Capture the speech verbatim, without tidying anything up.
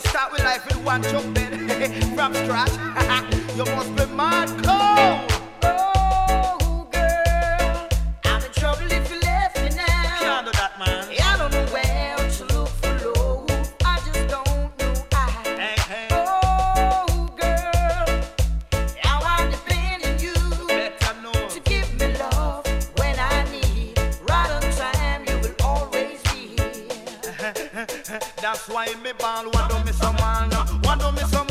start with life with one chuck bed from scratch. You must be mad cold. Oh, girl, I'm in trouble if you left me now. Can't do that, man. I don't know where to look for love. I just don't know how. Hey, hey. Oh, girl, how I depend on you Better know. to give me love when I need. Right on time, you will always be here. That's why me ball. What do me some man? What do me some